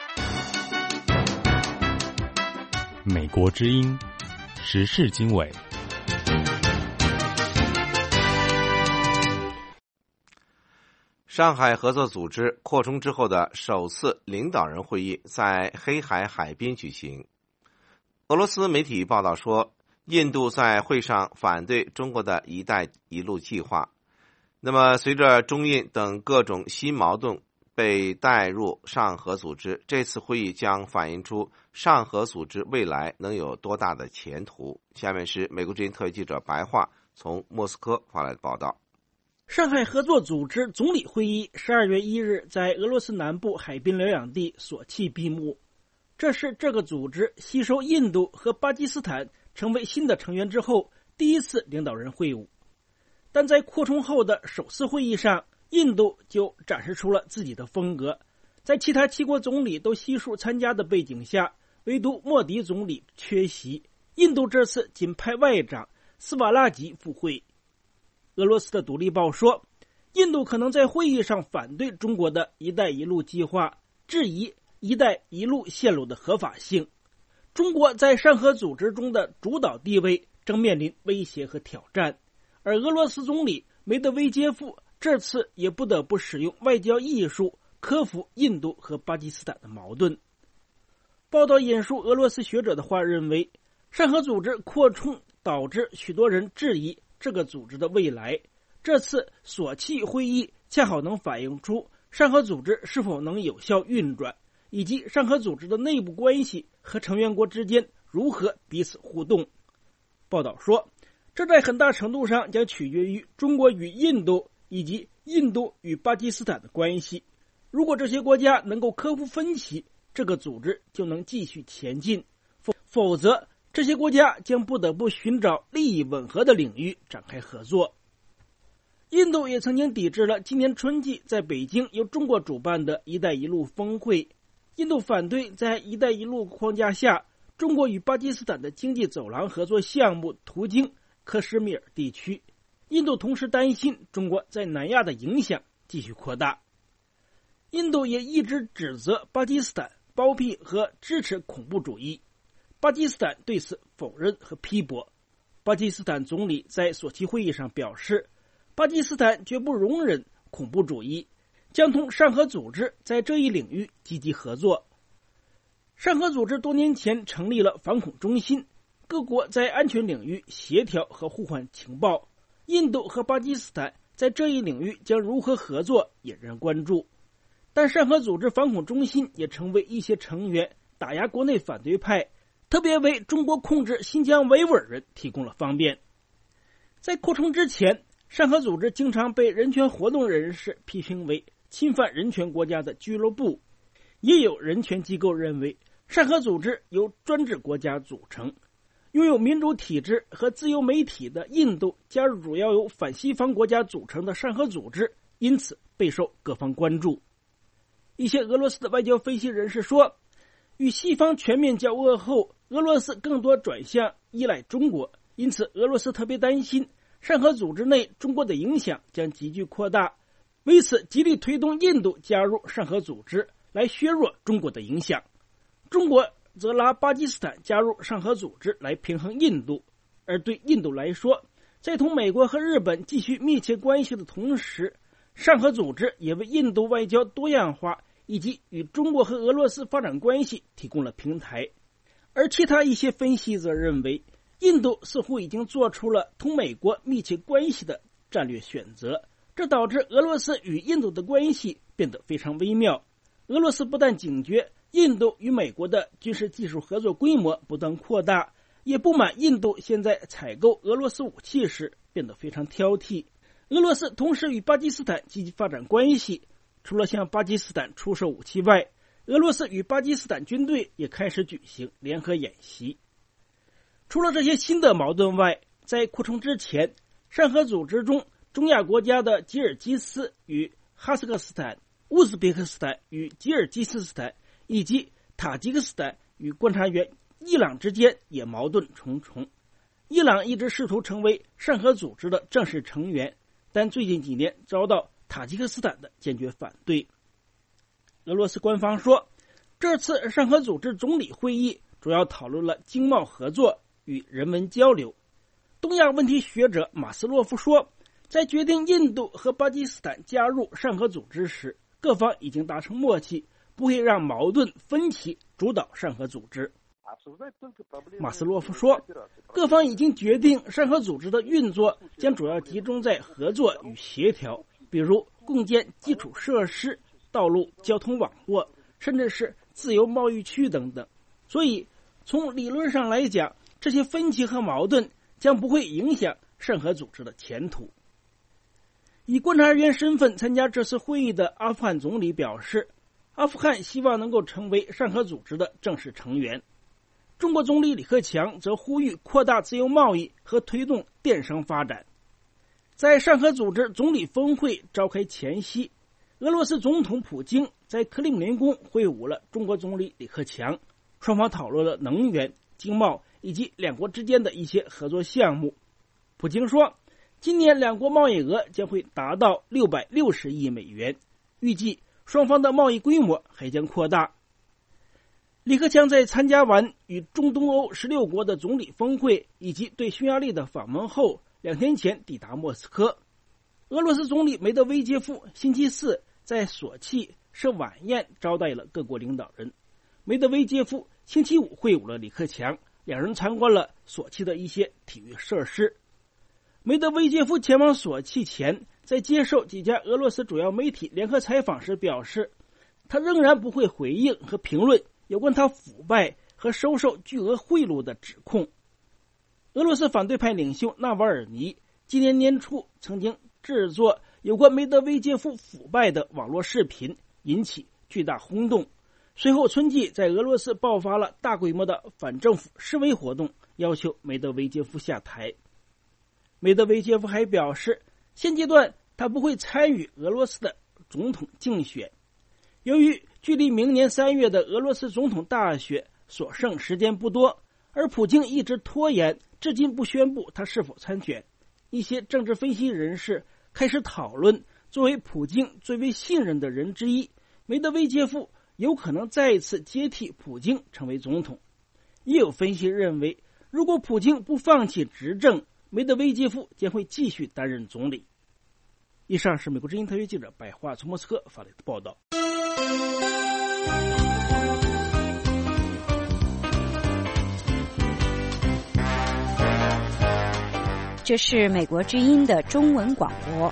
美国之音时事经纬。 上海合作组织扩充之后的首次领导人会议在黑海海滨举行。俄罗斯媒体报道说，印度在会上反对中国的一带一路计划。那么随着中印等各种新矛盾被带入上合组织，这次会议将反映出上合组织未来能有多大的前途。下面是美国之音特约记者白桦从莫斯科发来的报道。 上海合作组织总理会议12月1日在俄罗斯南部海滨疗养地索契闭幕。这是这个组织吸收印度和巴基斯坦成为新的成员之后第一次领导人会晤。但在扩充后的首次会议上，印度就展示出了自己的风格。在其他7国总理都悉数参加的背景下，唯独莫迪总理缺席。印度这次仅派外长斯瓦拉吉赴会。俄罗斯的独立报说，印度可能在会议上反对中国的一带一路计划，质疑一带一路线路的合法性。中国在上合组织中的主导地位正面临威胁和挑战，而俄罗斯总理梅德韦杰夫这次也不得不使用外交艺术克服印度和巴基斯坦的矛盾。报道引述俄罗斯学者的话认为，上合组织扩充导致许多人质疑这个组织的未来。这次索契会议恰好能反映出上合组织是否能有效运转，以及上合组织的内部关系和成员国之间如何彼此互动。报道说，这在很大程度上将取决于中国与印度以及印度与巴基斯坦的关系。如果这些国家能够克服分歧，这个组织就能继续前进，否则这些国家将不得不寻找利益吻合的领域展开合作。印度也曾经抵制了今年春季在北京由中国主办的一带一路峰会。印度反对在一带一路框架下，中国与巴基斯坦的经济走廊合作项目途经克什米尔地区。印度同时担心中国在南亚的影响继续扩大。印度也一直指责巴基斯坦包庇和支持恐怖主义，巴基斯坦对此否认和批驳。巴基斯坦总理在索契会议上表示，巴基斯坦绝不容忍恐怖主义，将同上合组织在这一领域积极合作。上合组织多年前成立了反恐中心，各国在安全领域协调和互换情报。印度和巴基斯坦在这一领域将如何合作引人关注。但上合组织反恐中心也成为一些成员打压国内反对派，特别为中国控制新疆维吾尔人提供了方便。在扩充之前，上合组织经常被人权活动人士批评为侵犯人权国家的俱乐部。也有人权机构认为，上合组织由专制国家组成，拥有民主体制和自由媒体的印度加入主要由反西方国家组成的上合组织，因此备受各方关注。一些俄罗斯的外交分析人士说，与西方全面交恶后，俄罗斯更多转向依赖中国，因此俄罗斯特别担心上合组织内中国的影响将急剧扩大，为此极力推动印度加入上合组织，来削弱中国的影响。中国则拉巴基斯坦加入上合组织来平衡印度。而对印度来说，在同美国和日本继续密切关系的同时，上合组织也为印度外交多样化以及与中国和俄罗斯发展关系提供了平台。而其他一些分析则认为， 印度似乎已经做出了同美国密切关系的战略选择，这导致俄罗斯与印度的关系变得非常微妙。俄罗斯不但警觉印度与美国的军事技术合作规模不断扩大，也不满印度现在采购俄罗斯武器时变得非常挑剔。俄罗斯同时与巴基斯坦积极发展关系，除了向巴基斯坦出售武器外，俄罗斯与巴基斯坦军队也开始举行联合演习。除了这些新的矛盾外，在扩充之前，上合组织中中亚国家的吉尔吉斯与哈萨克斯坦、乌兹别克斯坦与吉尔吉斯斯坦以及塔吉克斯坦与观察员伊朗之间也矛盾重重。伊朗一直试图成为上合组织的正式成员，但最近几年遭到塔吉克斯坦的坚决反对。俄罗斯官方说，这次上合组织总理会议主要讨论了经贸合作与人文交流。东亚问题学者马斯洛夫说，在决定印度和巴基斯坦加入上合组织时，各方已经达成默契，不会让矛盾分歧主导上合组织。马斯洛夫说，各方已经决定上合组织的运作将主要集中在合作与协调，比如共建基础设施、道路交通网络，甚至是自由贸易区等等。所以从理论上来讲，这些分歧和矛盾将不会影响上合组织的前途。以观察员身份参加这次会议的阿富汗总理表示，阿富汗希望能够成为上合组织的正式成员。中国总理李克强则呼吁扩大自由贸易和推动电商发展。在上合组织总理峰会召开前夕，俄罗斯总统普京在克里姆林宫会晤了中国总理李克强，双方讨论了能源、经贸以及两国之间的一些合作项目。普京说，今年两国贸易额将会达到660亿美元，预计双方的贸易规模还将扩大。李克强在参加完与中东欧16国的总理峰会以及对匈牙利的访问后，2天前抵达莫斯科。俄罗斯总理梅德韦杰夫星期四在索契设晚宴招待了各国领导人。梅德韦杰夫星期五会晤了李克强，两人参观了索契的一些体育设施。梅德韦杰夫前往索契前，在接受几家俄罗斯主要媒体联合采访时表示，他仍然不会回应和评论有关他腐败和收受巨额贿赂的指控。俄罗斯反对派领袖纳瓦尔尼今年年初曾经制作有关梅德韦杰夫腐败的网络视频，引起巨大轰动。随后春季在俄罗斯爆发了大规模的反政府示威活动，要求梅德韦杰夫下台。梅德韦杰夫还表示，现阶段他不会参与俄罗斯的总统竞选。由于距离明年3月的俄罗斯总统大选所剩时间不多，而普京一直拖延，至今不宣布他是否参选，一些政治分析人士开始讨论，作为普京最为信任的人之一，梅德韦杰夫有可能再次接替普京成为总统。也有分析认为，如果普京不放弃执政，梅德韦杰夫将会继续担任总理。以上是美国之音特约记者白桦从莫斯科发来的报道。 这是美国之音的中文广播。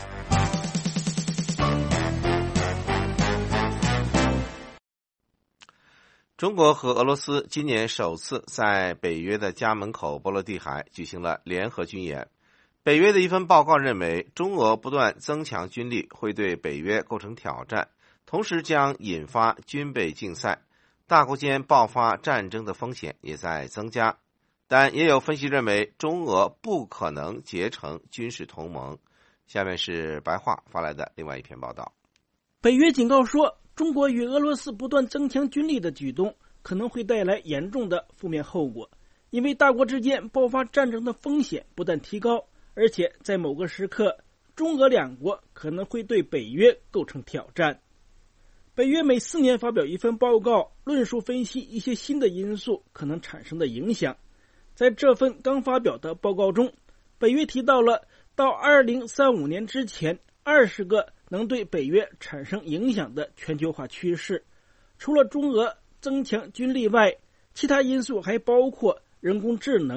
中国和俄罗斯今年首次在北约的家门口波罗的海举行了联合军演。北约的一份报告认为，中俄不断增强军力会对北约构成挑战，同时将引发军备竞赛，大国间爆发战争的风险也在增加。但也有分析认为，中俄不可能结成军事同盟。下面是白桦发来的另外一篇报道。 北约警告说，中国与俄罗斯不断增强军力的举动可能会带来严重的负面后果，因为大国之间爆发战争的风险不但提高，而且在某个时刻，中俄两国可能会对北约构成挑战。北约每4年发表一份报告，论述分析一些新的因素可能产生的影响。在这份刚发表的报告中，北约提到了到2035年之前20个能对北约产生影响的全球化趋势。除了中俄增强军力外，其他因素还包括人工智能、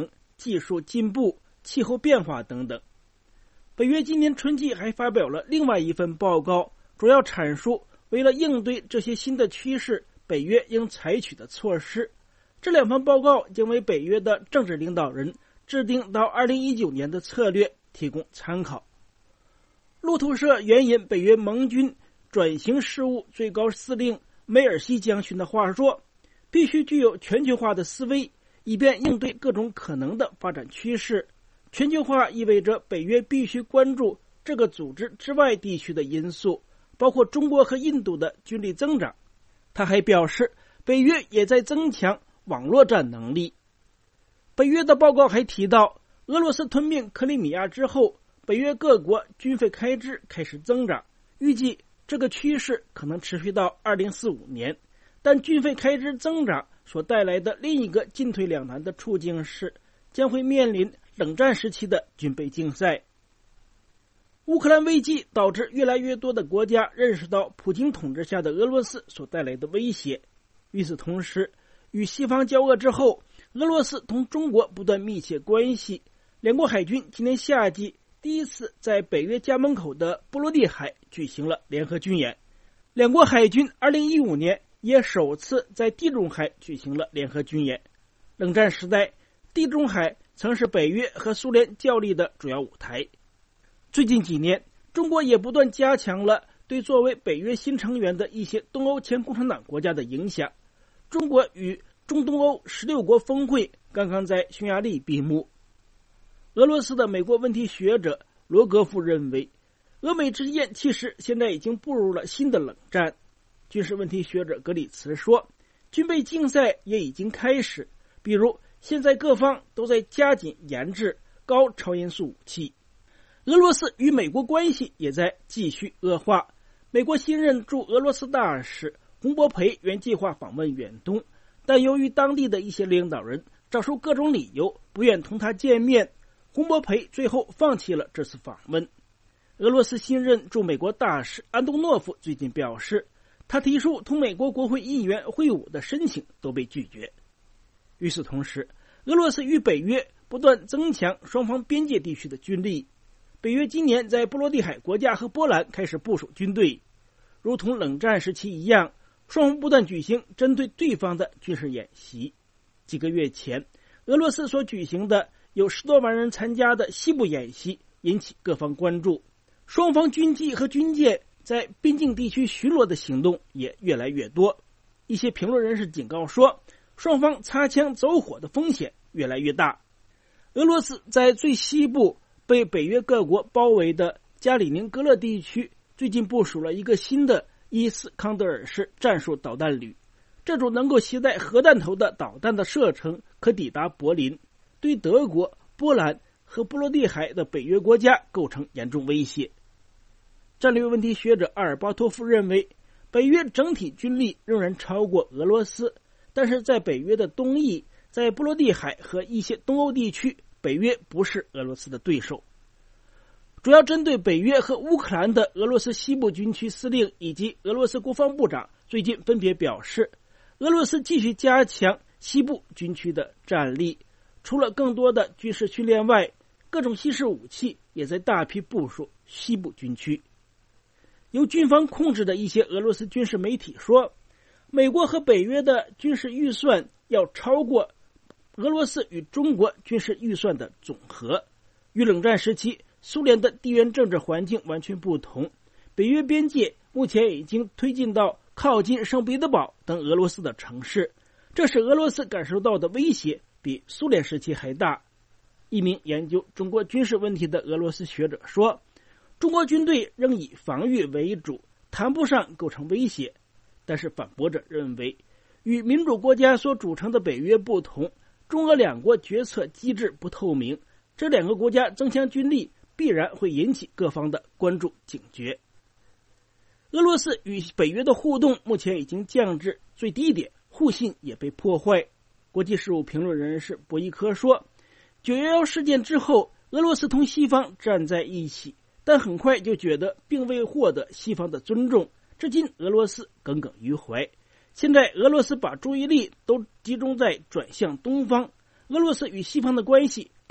技术进步、气候变化等等。北约今年春季还发表了另外一份报告，主要阐述为了应对这些新的趋势，北约应采取的措施。这两份报告将为北约的政治领导人制定到2019年的策略提供参考。路透社援引北约盟军转型事务最高司令梅尔西将军的话说，必须具有全球化的思维，以便应对各种可能的发展趋势。全球化意味着北约必须关注这个组织之外地区的因素，包括中国和印度的军力增长。他还表示，北约也在增强网络战能力。北约的报告还提到，俄罗斯吞并克里米亚之后，北约各国军费开支开始增长，预计这个趋势可能持续到2045年。但军费开支增长所带来的另一个进退两难的处境是，将会面临冷战时期的军备竞赛。乌克兰危机导致越来越多的国家认识到普京统治下的俄罗斯所带来的威胁。与此同时，与西方交恶之后，俄罗斯同中国不断密切关系。两国海军今年夏季第一次在北约家门口的波罗的海举行了联合军演。两国海军2015年也首次在地中海举行了联合军演。冷战时代，地中海曾是北约和苏联较力的主要舞台。最近几年，中国也不断加强了对作为北约新成员的一些东欧前共产党国家的影响。中国与中东欧16国峰会刚刚在匈牙利闭幕。俄罗斯的美国问题学者罗格夫认为，俄美之间其实现在已经步入了新的冷战。军事问题学者格里茨说，军备竞赛也已经开始，比如现在各方都在加紧研制高超音速武器。俄罗斯与美国关系也在继续恶化。美国新任驻俄罗斯大使洪博培原计划访问远东，但由于当地的一些领导人找出各种理由不愿同他见面，洪博培最后放弃了这次访问。俄罗斯新任驻美国大使安东诺夫最近表示，他提出同美国国会议员会晤的申请都被拒绝。与此同时，俄罗斯与北约不断增强双方边界地区的军力。北约今年在波罗的海国家和波兰开始部署军队，如同冷战时期一样，双方不断举行针对对方的军事演习。几个月前，俄罗斯所举行的有10多万人参加的西部演习引起各方关注，双方军机和军舰在边境地区巡逻的行动也越来越多。一些评论人士警告说，双方擦枪走火的风险越来越大。俄罗斯在最西部被北约各国包围的加里宁格勒地区最近部署了一个新的伊斯康德尔式战术导弹旅，这种能够携带核弹头的导弹的射程可抵达柏林，对德国、波兰和波罗的海的北约国家构成严重威胁。战略问题学者阿尔巴托夫认为，北约整体军力仍然超过俄罗斯，但是在北约的东翼，在波罗的海和一些东欧地区，北约不是俄罗斯的对手。主要针对北约和乌克兰的俄罗斯西部军区司令以及俄罗斯国防部长最近分别表示，俄罗斯继续加强西部军区的战力，除了更多的军事训练外，各种新式武器也在大批部署西部军区。由军方控制的一些俄罗斯军事媒体说，美国和北约的军事预算要超过俄罗斯与中国军事预算的总和。与冷战时期苏联的地缘政治环境完全不同，北约边界目前已经推进到靠近圣彼得堡等俄罗斯的城市，这使俄罗斯感受到的威胁比苏联时期还大。一名研究中国军事问题的俄罗斯学者说，中国军队仍以防御为主，谈不上构成威胁。但是反驳者认为，与民主国家所组成的北约不同，中俄两国决策机制不透明，这两个国家增强军力必然会引起各方的关注警觉。俄罗斯与北约的互动目前已经降至最低点，互信也被破坏。国际事务评论人士博伊科说，911事件之后，俄罗斯同西方站在一起，但很快就觉得并未获得西方的尊重，至今俄罗斯耿耿于怀。现在俄罗斯把注意力都集中在转向东方，俄罗斯与西方的关系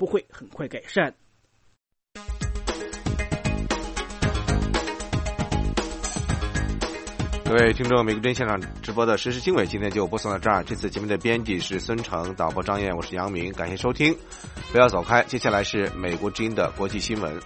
不会很快改善。 各位听众，美国之音现场直播的时事经纬今天就播送到这儿。这次节目的编辑是孙成，导播张燕，我是杨明，感谢收听，不要走开，接下来是美国之音的国际新闻。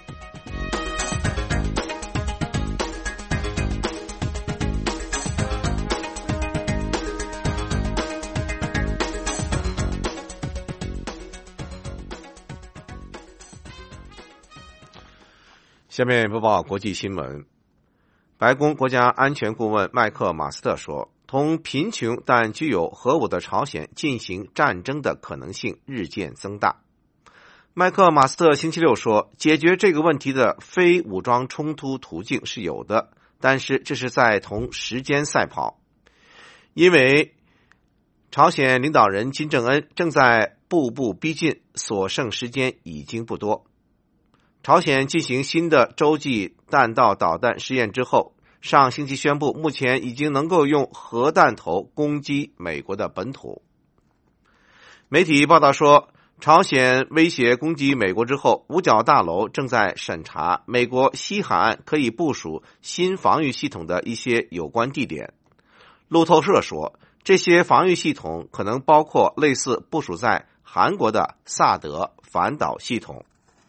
下面播报国际新闻。白宫国家安全顾问麦克马斯特说，同贫穷但具有核武的朝鲜进行战争的可能性日渐增大。麦克马斯特星期六说，解决这个问题的非武装冲突途径是有的，但是这是在同时间赛跑，因为朝鲜领导人金正恩正在步步逼近，所剩时间已经不多。朝鲜进行新的洲际弹道导弹试验之后，上星期宣布目前已经能够用核弹头攻击美国的本土。媒体报道说，朝鲜威胁攻击美国之后，五角大楼正在审查美国西海岸可以部署新防御系统的一些有关地点。路透社说，这些防御系统可能包括类似部署在韩国的萨德反导系统。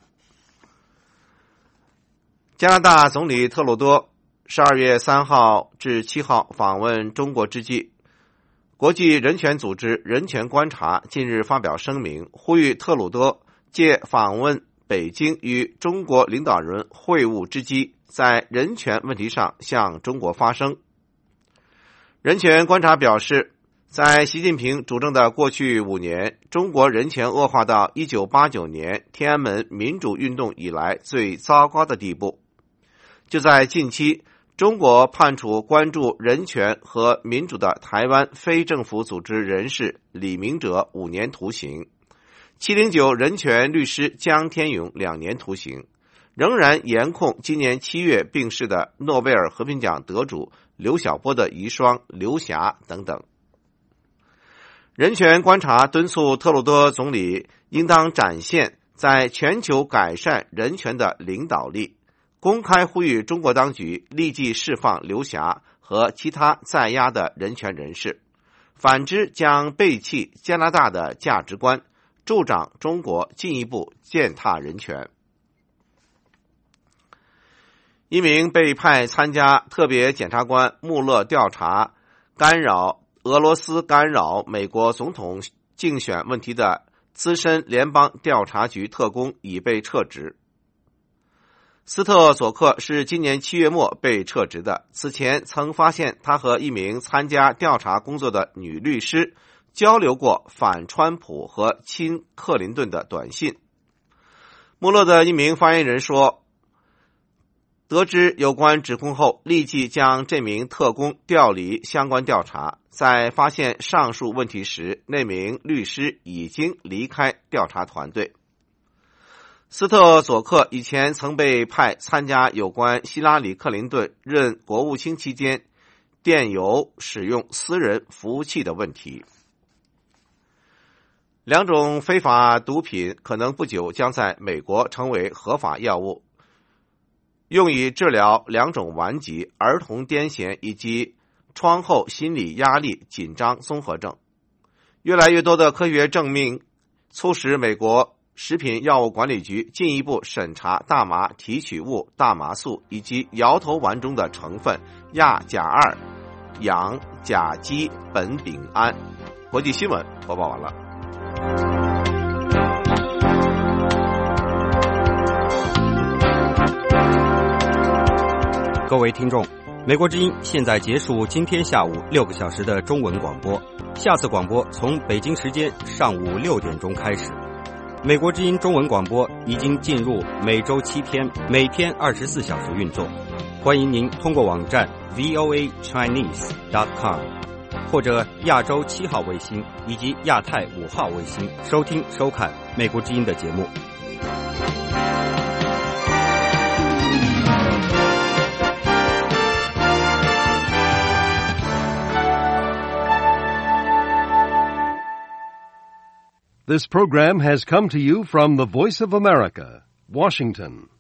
加拿大总理特鲁多12月3号至7号访问中国之际，国际人权组织人权观察近日发表声明，呼吁特鲁多借访问北京与中国领导人会晤之机，在人权问题上向中国发声。人权观察表示，在习近平主政的过去5年，中国人权恶化到1989年天安门民主运动以来最糟糕的地步。就在近期，中国判处关注人权和民主的台湾非政府组织人士李明哲5年徒刑，709人权律师江天勇2年徒刑，仍然严控今年7月病逝的诺贝尔和平奖得主刘晓波的遗孀刘霞等等。人权观察敦促特鲁多总理应当展现在全球改善人权的领导力，公开呼吁中国当局立即释放刘霞和其他在押的人权人士，反之将背弃加拿大的价值观，助长中国进一步践踏人权。一名被派参加特别检察官穆勒调查俄罗斯干扰美国总统竞选问题的资深联邦调查局特工已被撤职。斯特佐克是今年7月末被撤职的，此前曾发现他和一名参加调查工作的女律师交流过反川普和亲克林顿的短信。穆勒的一名发言人说，得知有关指控后，立即将这名特工调离相关调查，在发现上述问题时，那名律师已经离开调查团队。斯特佐克以前曾被派参加有关希拉里·克林顿任国务卿期间电邮使用私人服务器的问题。2种非法毒品可能不久将在美国成为合法药物，用以治疗2种顽疾、儿童癫痫以及创后心理压力紧张综合症。越来越多的科学证明促使美国食品药物管理局进一步审查大麻提取物大麻素以及摇头丸中的成分亚甲2氧甲基苯丙胺。国际新闻播报完了。 各位听众，美国之音现在结束今天下午6个小时的中文广播，下次广播从北京时间上午6点钟开始。美国之音中文广播已经进入每周7天，每天24小时运作。欢迎您通过网站 voachinese.com 或者亚洲7号卫星以及亚太5号卫星收听收看美国之音的节目。 This program has come to you from the Voice of America, Washington.